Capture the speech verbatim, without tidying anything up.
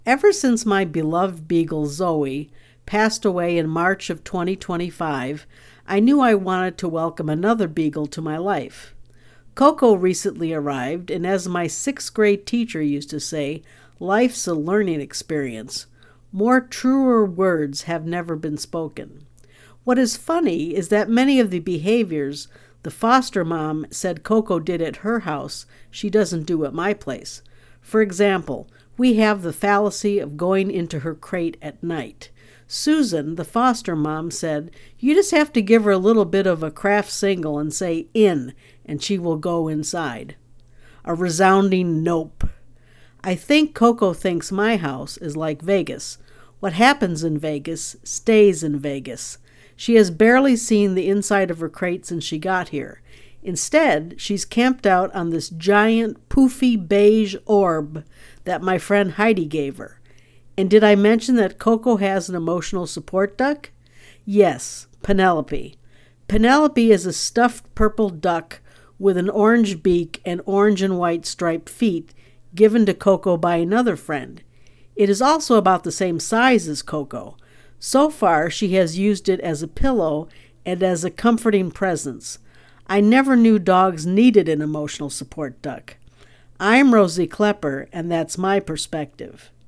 Ever since my beloved beagle Zoe passed away in March of twenty twenty-five, I knew I wanted to welcome another beagle to my life. Coco recently arrived, and as my sixth grade teacher used to say, life's a learning experience. More truer words have never been spoken. What is funny is that many of the behaviors the foster mom said Coco did at her house, she doesn't do at my place. For example, we have the fallacy of going into her crate at night. Susan, the foster mom, said, you just have to give her a little bit of a Kraft single and say in, and she will go inside. A resounding nope. I think Coco thinks my house is like Vegas. What happens in Vegas stays in Vegas. She has barely seen the inside of her crate since she got here. Instead, she's camped out on this giant, poofy beige orb that my friend Heidi gave her. And did I mention that Coco has an emotional support duck? Yes, Penelope. Penelope is a stuffed purple duck with an orange beak and orange and white striped feet given to Coco by another friend. It is also about the same size as Coco. So far, she has used it as a pillow and as a comforting presence. I never knew dogs needed an emotional support duck. I'm Rosie Klepper, and that's my perspective.